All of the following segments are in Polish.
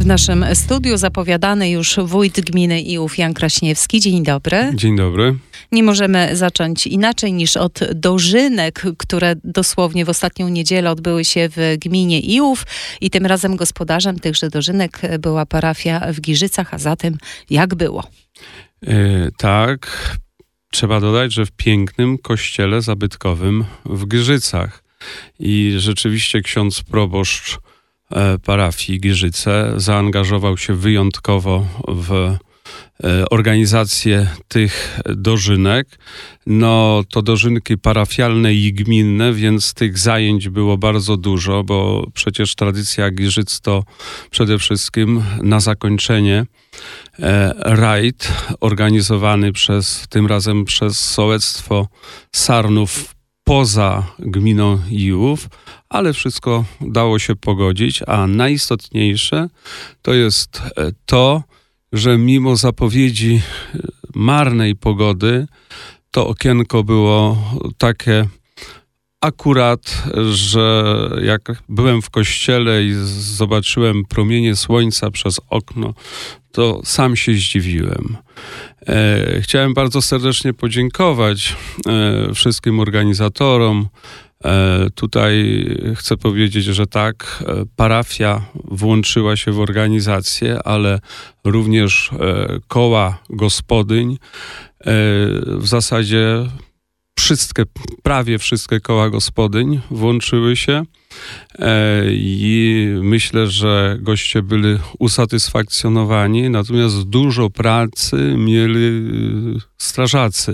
naszym studiu zapowiadany już wójt gminy Iłów Jan Kraśniewski. Dzień dobry. Dzień dobry. Nie możemy zacząć inaczej niż od dożynek, które dosłownie w ostatnią niedzielę odbyły się w gminie Iłów i tym razem gospodarzem tychże dożynek była parafia w Giżycach, a zatem jak było? Tak, trzeba dodać, że w pięknym kościele zabytkowym w Giżycach. I rzeczywiście ksiądz proboszcz parafii Giżyce zaangażował się wyjątkowo w organizację tych dożynek. No to dożynki parafialne i gminne, więc tych zajęć było bardzo dużo, bo przecież tradycja Giżyc to przede wszystkim na zakończenie rajd organizowany tym razem przez sołectwo Sarnów poza gminą Iłów, ale wszystko dało się pogodzić, a najistotniejsze to jest to, że mimo zapowiedzi marnej pogody, to okienko było takie akurat, że jak byłem w kościele i zobaczyłem promienie słońca przez okno, to sam się zdziwiłem. Chciałem bardzo serdecznie podziękować wszystkim organizatorom. Tutaj chcę powiedzieć, że tak, parafia włączyła się w organizację, ale również koła gospodyń. W zasadzie prawie wszystkie koła gospodyń włączyły się i myślę, że goście byli usatysfakcjonowani, natomiast dużo pracy mieli strażacy.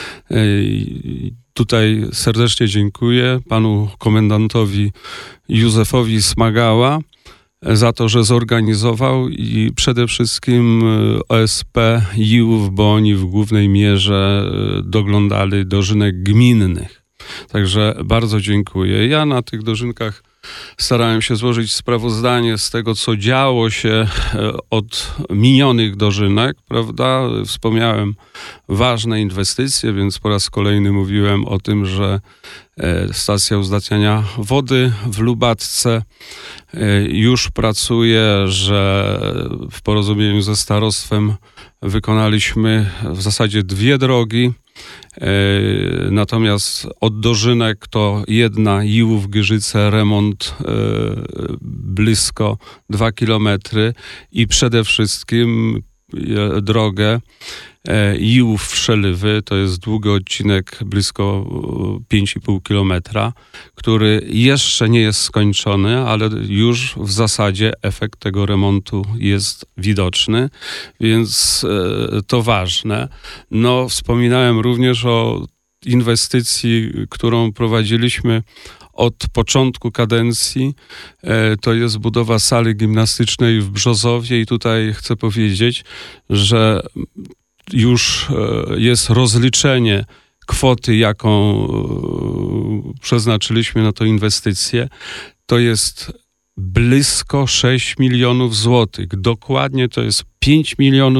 Tutaj serdecznie dziękuję panu komendantowi Józefowi Smagała za to, że zorganizował i przede wszystkim OSP Iłów, bo oni w głównej mierze doglądali dożynek gminnych. Także bardzo dziękuję. Ja na tych dożynkach starałem się złożyć sprawozdanie z tego, co działo się od minionych dożynek, prawda? Wspomniałem ważne inwestycje, więc po raz kolejny mówiłem o tym, że stacja uzdatniania wody w Lubatce już pracuje, że w porozumieniu ze starostwem wykonaliśmy w zasadzie 2 drogi. Natomiast od dożynek to jedna Iłów-Giżyce, remont blisko 2 kilometry i przede wszystkim drogę Iłów-Wszeliwy, to jest długi odcinek blisko 5,5 kilometra, który jeszcze nie jest skończony, ale już w zasadzie efekt tego remontu jest widoczny, więc to ważne. No, wspominałem również o inwestycji, którą prowadziliśmy od początku kadencji. To jest budowa sali gimnastycznej w Brzozowie i tutaj chcę powiedzieć, że już jest rozliczenie kwoty, jaką przeznaczyliśmy na tę inwestycję. To jest blisko 6 milionów złotych. Dokładnie to jest 5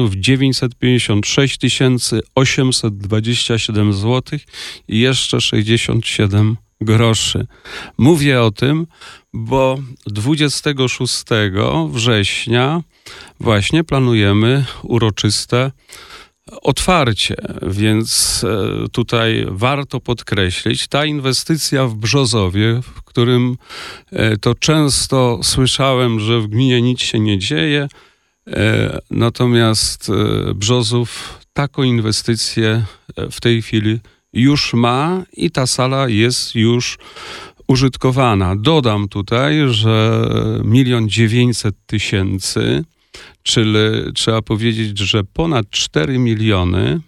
956 827 złotych i jeszcze 67 groszy. Mówię o tym, bo 26 września właśnie planujemy uroczyste otwarcie, więc tutaj warto podkreślić, ta inwestycja w Brzozowie, w którym to często słyszałem, że w gminie nic się nie dzieje, natomiast Brzozów taką inwestycję w tej chwili już ma i ta sala jest już użytkowana. Dodam tutaj, że 1 900 000, czyli trzeba powiedzieć, że ponad 4 miliony,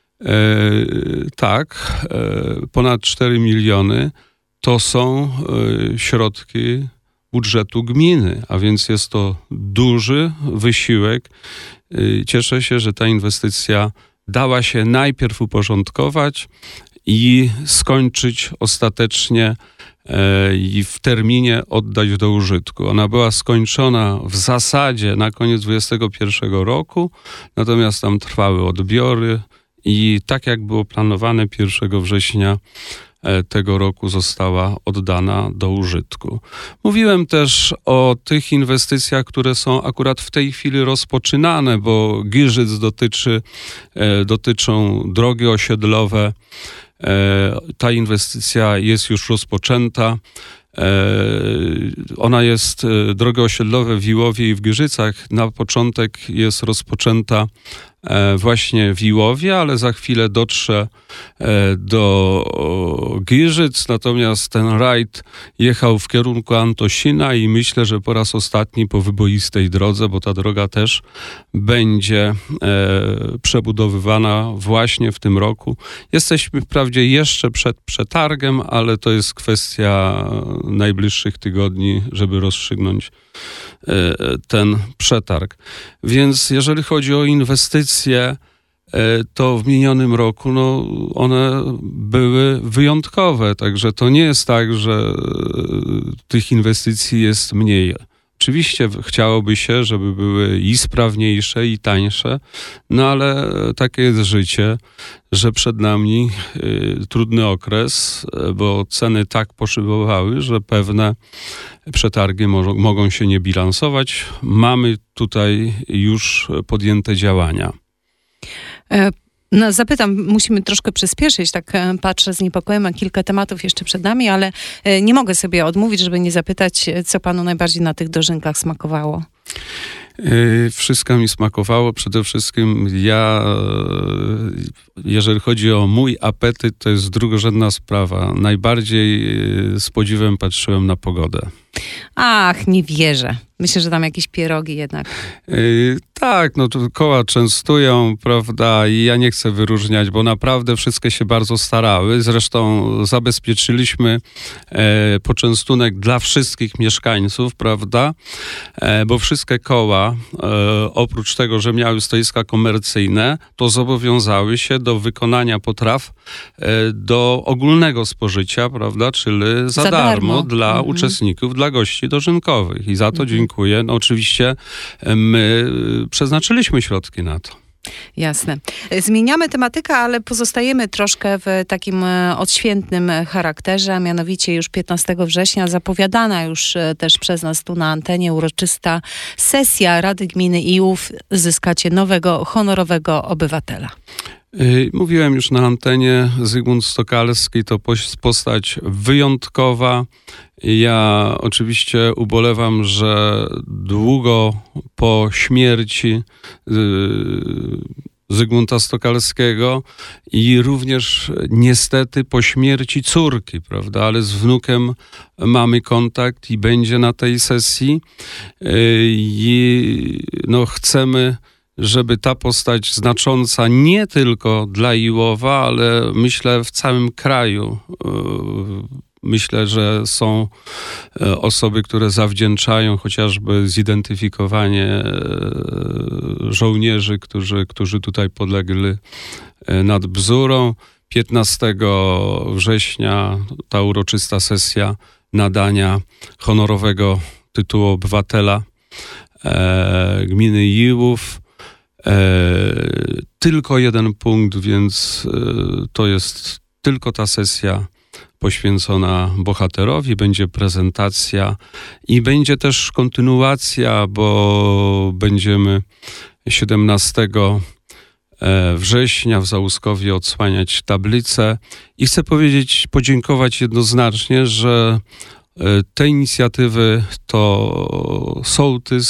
ponad 4 miliony to są środki budżetu gminy, a więc jest to duży wysiłek. Cieszę się, że ta inwestycja dała się najpierw uporządkować i skończyć ostatecznie i w terminie oddać do użytku. Ona była skończona w zasadzie na koniec 2021 roku, natomiast tam trwały odbiory i tak jak było planowane 1 września tego roku została oddana do użytku. Mówiłem też o tych inwestycjach, które są akurat w tej chwili rozpoczynane, bo Giżyc dotyczą drogi osiedlowe. Ta inwestycja jest już rozpoczęta. Ona jest, drogi osiedlowe w Iłowie i w Giżycach. Na początek jest rozpoczęta właśnie w Iłowie, ale za chwilę dotrze do Giżyc. Natomiast ten rajd jechał w kierunku Antosina i myślę, że po raz ostatni po wyboistej drodze, bo ta droga też będzie przebudowywana właśnie w tym roku. Jesteśmy wprawdzie jeszcze przed przetargiem, ale to jest kwestia najbliższych tygodni, żeby rozstrzygnąć ten przetarg. Więc jeżeli chodzi o inwestycje, to w minionym roku one były wyjątkowe. Także to nie jest tak, że tych inwestycji jest mniej. Oczywiście chciałoby się, żeby były i sprawniejsze, i tańsze, no ale takie jest życie, że przed nami trudny okres, bo ceny tak poszybowały, że pewne przetargi mogą się nie bilansować. Mamy tutaj już podjęte działania. No, zapytam, musimy troszkę przyspieszyć, tak patrzę z niepokojem, a kilka tematów jeszcze przed nami, ale nie mogę sobie odmówić, żeby nie zapytać, co panu najbardziej na tych dożynkach smakowało. Wszystko mi smakowało. Przede wszystkim jeżeli chodzi o mój apetyt, to jest drugorzędna sprawa. Najbardziej z podziwem patrzyłem na pogodę. Ach, nie wierzę. Myślę, że tam jakieś pierogi jednak. Tak, to koła częstują, prawda, i ja nie chcę wyróżniać, bo naprawdę wszystkie się bardzo starały. Zresztą zabezpieczyliśmy poczęstunek dla wszystkich mieszkańców, prawda, bo wszystkie koła, oprócz tego, że miały stoiska komercyjne, to zobowiązały się do wykonania potraw do ogólnego spożycia, prawda, czyli za darmo dla uczestników, dla gości dożynkowych. I za to dziękuję. No oczywiście my przeznaczyliśmy środki na to. Jasne. Zmieniamy tematykę, ale pozostajemy troszkę w takim odświętnym charakterze, a mianowicie już 15 września zapowiadana już też przez nas tu na antenie uroczysta sesja Rady Gminy Iłów. Zyskacie nowego, honorowego obywatela. Mówiłem już na antenie, Zygmunt Stokalski to postać wyjątkowa. Ja oczywiście ubolewam, że długo po śmierci Zygmunta Stokalskiego i również niestety po śmierci córki, prawda, ale z wnukiem mamy kontakt i będzie na tej sesji. I chcemy, żeby ta postać znacząca nie tylko dla Iłowa, ale myślę w całym kraju. Myślę, że są osoby, które zawdzięczają chociażby zidentyfikowanie żołnierzy, którzy tutaj podlegli nad Bzurą. 15 września ta uroczysta sesja nadania honorowego tytułu obywatela gminy Iłów. Tylko jeden punkt, więc to jest tylko ta sesja poświęcona bohaterowi. Będzie prezentacja i będzie też kontynuacja, bo będziemy 17 września w Załuskowie odsłaniać tablicę i chcę podziękować jednoznacznie, że te inicjatywy to sołtys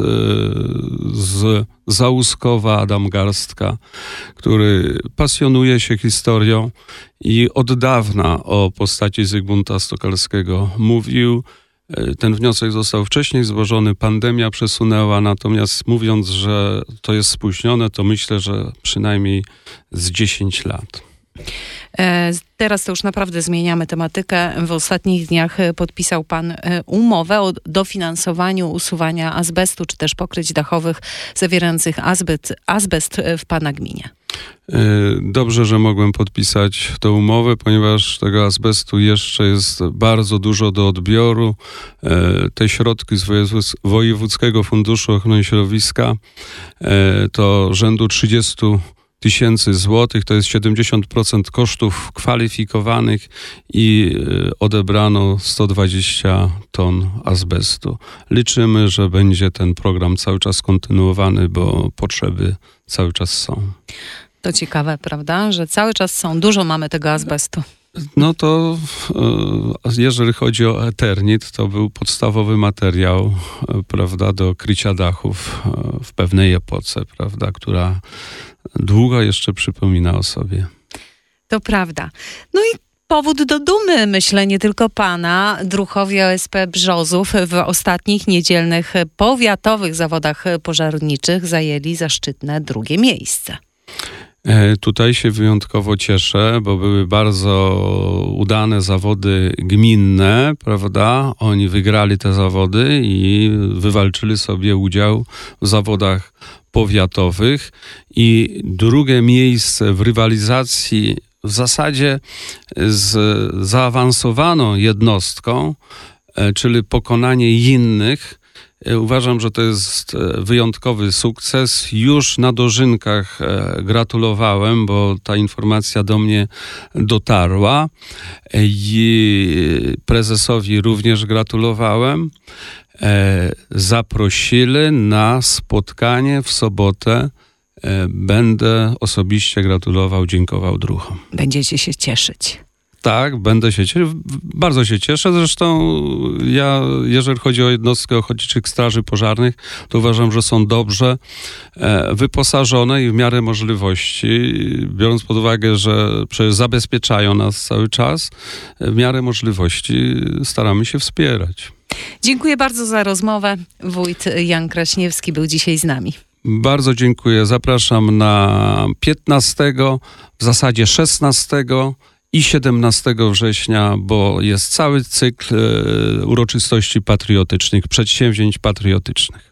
z Załuskowa, Adam Garstka, który pasjonuje się historią i od dawna o postaci Zygmunta Stokalskiego mówił. Ten wniosek został wcześniej złożony, pandemia przesunęła, natomiast mówiąc, że to jest spóźnione, to myślę, że przynajmniej z 10 lat. Teraz to już naprawdę zmieniamy tematykę. W ostatnich dniach podpisał pan umowę o dofinansowaniu usuwania azbestu, czy też pokryć dachowych zawierających azbest w pana gminie. Dobrze, że mogłem podpisać tę umowę, ponieważ tego azbestu jeszcze jest bardzo dużo do odbioru. Te środki z Wojewódzkiego Funduszu Ochrony Środowiska to rzędu 30 tysięcy złotych, to jest 70% kosztów kwalifikowanych i odebrano 120 ton azbestu. Liczymy, że będzie ten program cały czas kontynuowany, bo potrzeby cały czas są. To ciekawe, prawda, że cały czas dużo mamy tego azbestu. No to jeżeli chodzi o Eternit, to był podstawowy materiał, prawda, do krycia dachów w pewnej epoce, prawda, która długo jeszcze przypomina o sobie. To prawda. No i powód do dumy, myślę, nie tylko pana. Druhowie OSP Brzozów w ostatnich niedzielnych powiatowych zawodach pożarniczych zajęli zaszczytne 2. miejsce. Tutaj się wyjątkowo cieszę, bo były bardzo udane zawody gminne, prawda? Oni wygrali te zawody i wywalczyli sobie udział w zawodach powiatowych i 2. miejsce w rywalizacji w zasadzie z zaawansowaną jednostką, czyli pokonanie innych. Uważam, że to jest wyjątkowy sukces. Już na dożynkach gratulowałem, bo ta informacja do mnie dotarła. I prezesowi również gratulowałem. Zaprosili na spotkanie w sobotę. Będę osobiście gratulował, dziękował druhom. Będziecie się cieszyć. Tak, będę się cieszył. Bardzo się cieszę. Zresztą ja, jeżeli chodzi o jednostkę ochotniczych straży pożarnych, to uważam, że są dobrze wyposażone i w miarę możliwości, biorąc pod uwagę, że przecież zabezpieczają nas cały czas, w miarę możliwości staramy się wspierać. Dziękuję bardzo za rozmowę. Wójt Jan Kraśniewski był dzisiaj z nami. Bardzo dziękuję. Zapraszam na 15, w zasadzie 16 i 17 września, bo jest cały cykl uroczystości patriotycznych, przedsięwzięć patriotycznych.